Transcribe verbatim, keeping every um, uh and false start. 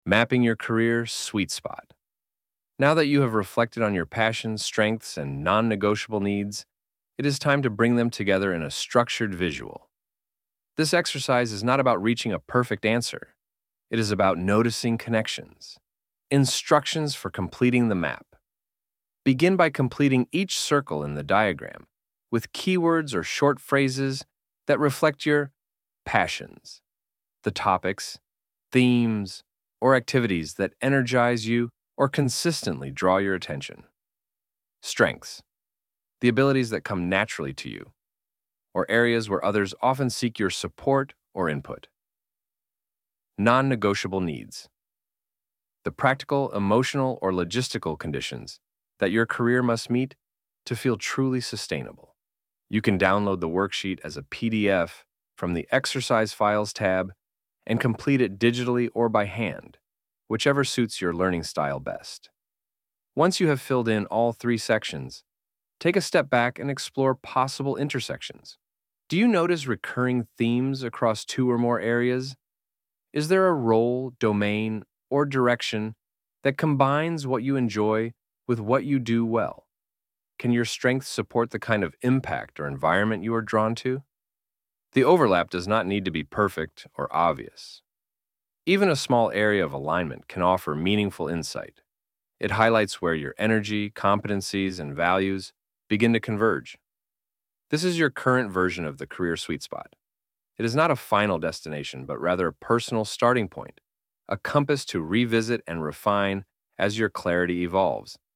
Mapping your career sweet spot. Now that you have reflected on your passions, strengths, and non negotiable needs, it is time to bring them together in a structured visual. This exercise is not about reaching a perfect answer, it is about noticing connections. Instructions for completing the map. Begin by completing each circle in the diagram with keywords or short phrases that reflect your passions, the topics, themes, or activities that energize you or consistently draw your attention. Strengths, the abilities that come naturally to you, or areas where others often seek your support or input. Non negotiable needs, the practical, emotional, or logistical conditions that your career must meet to feel truly sustainable. You can download the worksheet as a P D F from the Exercise Files tab and complete it digitally or by hand, whichever suits your learning style best. Once you have filled in all three sections, take a step back and explore possible intersections. Do you notice recurring themes across two or more areas? Is there a role, domain, or direction that combines what you enjoy with what you do well? Can your strengths support the kind of impact or environment you are drawn to? The overlap does not need to be perfect or obvious. Even a small area of alignment can offer meaningful insight. It highlights where your energy, competencies, and values begin to converge. This is your current version of the career sweet spot. It is not a final destination, but rather a personal starting point, a compass to revisit and refine as your clarity evolves.